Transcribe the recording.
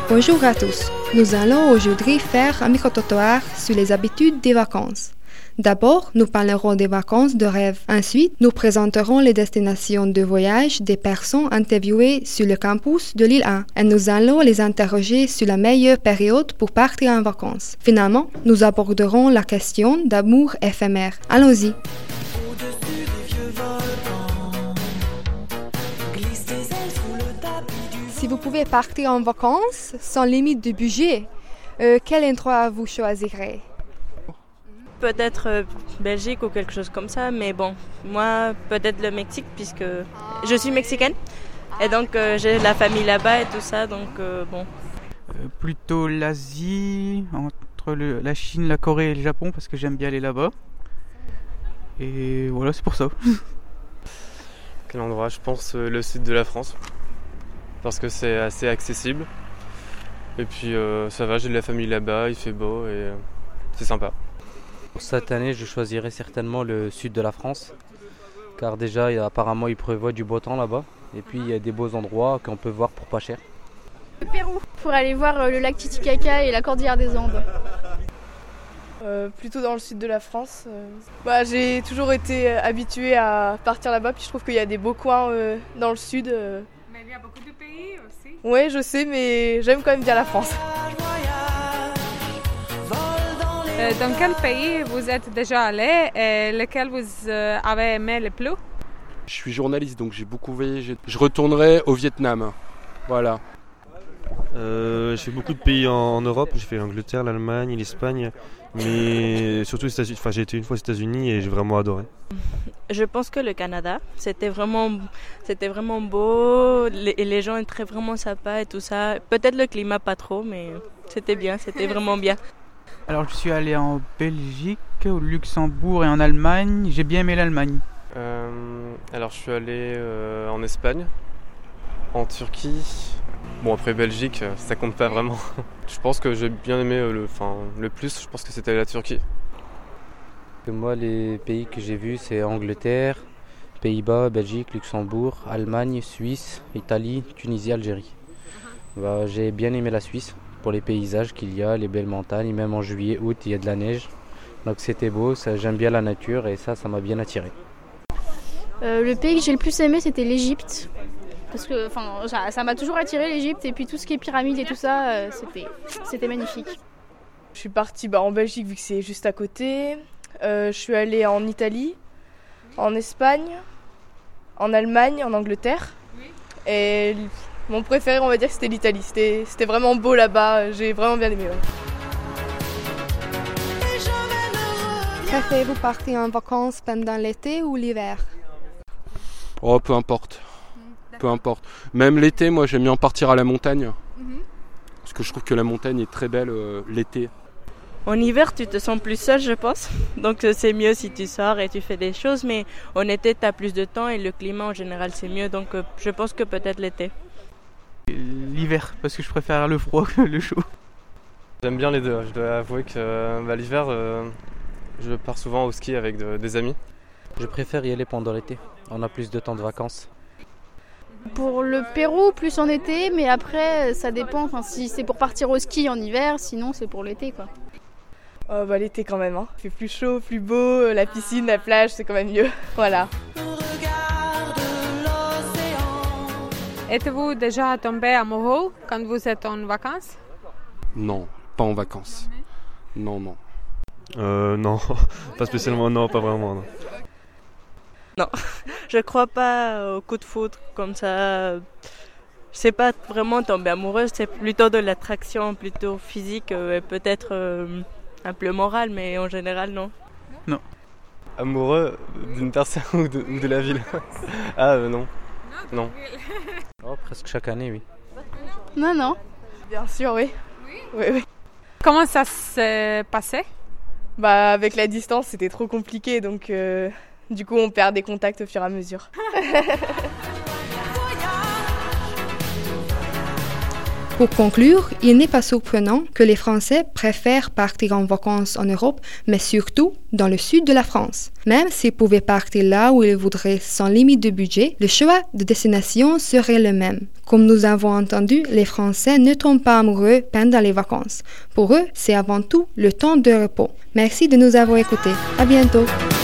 Bonjour à tous. Nous allons aujourd'hui faire un micro-trottoir sur les habitudes des vacances. D'abord, nous parlerons des vacances de rêve. Ensuite, nous présenterons les destinations de voyage des personnes interviewées sur le campus de l'île 1 et nous allons les interroger sur la meilleure période pour partir en vacances. Finalement, nous aborderons la question d'amour éphémère. Allons-y! Si vous pouvez partir en vacances sans limite de budget, quel endroit vous choisirez? Peut-être Belgique ou quelque chose comme ça, mais bon, moi peut-être le Mexique puisque je suis mexicaine et donc j'ai la famille là-bas et tout ça, donc bon. Plutôt l'Asie, entre la Chine, la Corée et le Japon parce que j'aime bien aller là-bas. Et voilà, c'est pour ça. Quel endroit? Je pense le sud de la France parce que c'est assez accessible. Et puis ça va, j'ai de la famille là-bas, il fait beau et c'est sympa. Pour cette année, je choisirais certainement le sud de la France, car déjà, apparemment, il prévoit du beau temps là-bas. Et puis, il y a des beaux endroits qu'on peut voir pour pas cher. Le Pérou, pour aller voir le lac Titicaca et la cordillère des Andes. Plutôt dans le sud de la France. J'ai toujours été habituée à partir là-bas, puis je trouve qu'il y a des beaux coins dans le sud. Mais il y a beaucoup de pays aussi. Oui, je sais, mais j'aime quand même bien la France. Dans quel pays vous êtes déjà allé et lequel vous avez aimé le plus? Je suis journaliste, donc j'ai beaucoup voyagé. Je retournerai au Vietnam. Voilà. J'ai fait beaucoup de pays en Europe. J'ai fait l'Angleterre, l'Allemagne, l'Espagne, mais surtout les États-Unis. Enfin, j'ai été une fois aux États-Unis et j'ai vraiment adoré. Je pense que le Canada, c'était vraiment beau, les gens étaient vraiment sympas et tout ça. Peut-être le climat pas trop, mais c'était bien, c'était vraiment bien. Alors je suis allé en Belgique, au Luxembourg et en Allemagne. J'ai bien aimé l'Allemagne. Alors je suis allé en Espagne, en Turquie. Bon après Belgique, ça compte pas vraiment. Je pense que j'ai bien aimé le plus, je pense que c'était la Turquie. Moi, les pays que j'ai vus, c'est Angleterre, Pays-Bas, Belgique, Luxembourg, Allemagne, Suisse, Italie, Tunisie, Algérie. J'ai bien aimé la Suisse. Pour les paysages qu'il y a, les belles montagnes, même en juillet, août, il y a de la neige. Donc c'était beau, j'aime bien la nature et ça m'a bien attiré. Le pays que j'ai le plus aimé, c'était l'Égypte. Parce que ça m'a toujours attiré l'Égypte et puis tout ce qui est pyramides et tout ça, c'était magnifique. Je suis partie en Belgique vu que c'est juste à côté. Je suis allée en Italie, en Espagne, en Allemagne, en Angleterre. Et mon préféré, on va dire que c'était l'Italie. C'était vraiment beau là-bas, j'ai vraiment bien aimé. Ouais. Préférez-vous partir en vacances pendant l'été ou l'hiver? Oh, peu importe. Peu importe. Même l'été, moi j'aime bien partir à la montagne. Parce que je trouve que la montagne est très belle l'été. En hiver, tu te sens plus seul, je pense. Donc c'est mieux si tu sors et tu fais des choses. Mais en été, tu as plus de temps et le climat en général, c'est mieux. Donc je pense que peut-être l'été. L'hiver, parce que je préfère le froid que le chaud. J'aime bien les deux. Je dois avouer que l'hiver, je pars souvent au ski avec des amis. Je préfère y aller pendant l'été. On a plus de temps de vacances. Pour le Pérou, plus en été, mais après, ça dépend. Si c'est pour partir au ski en hiver, sinon c'est pour l'été, quoi. L'été quand même. Il fait plus chaud, plus beau, la piscine, la plage, c'est quand même mieux. Voilà. Êtes-vous déjà tombé amoureux quand vous êtes en vacances? Non, pas en vacances. Non. Non, pas spécialement, non, pas vraiment. Non. Non, je crois pas au coup de foudre comme ça. C'est pas vraiment tomber amoureuse, c'est plutôt de l'attraction, plutôt physique et peut-être un peu morale, mais en général, non. Non. Amoureux d'une personne ou de la ville? Non. Non. Oh, presque chaque année, oui. Non. Bien sûr, oui. Oui. Comment ça s'est passé? Avec la distance, c'était trop compliqué, donc du coup, on perd des contacts au fur et à mesure. Pour conclure, il n'est pas surprenant que les Français préfèrent partir en vacances en Europe, mais surtout dans le sud de la France. Même s'ils pouvaient partir là où ils voudraient sans limite de budget, le choix de destination serait le même. Comme nous avons entendu, les Français ne tombent pas amoureux pendant les vacances. Pour eux, c'est avant tout le temps de repos. Merci de nous avoir écoutés. À bientôt.